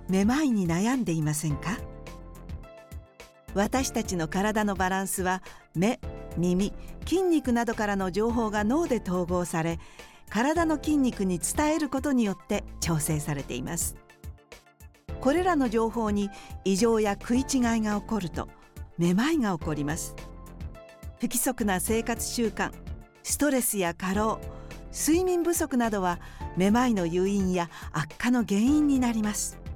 めまいに悩んでいませんか？私たちの体のバランスは目、耳、筋肉などからの情報が脳で統合され、体の筋肉に伝えることによって調整されています。これらの情報に異常や食い違いが起こると、めまいが起こります。不規則な生活習慣、ストレスや過労、睡眠不足などはめまいの誘因や悪化の原因になります。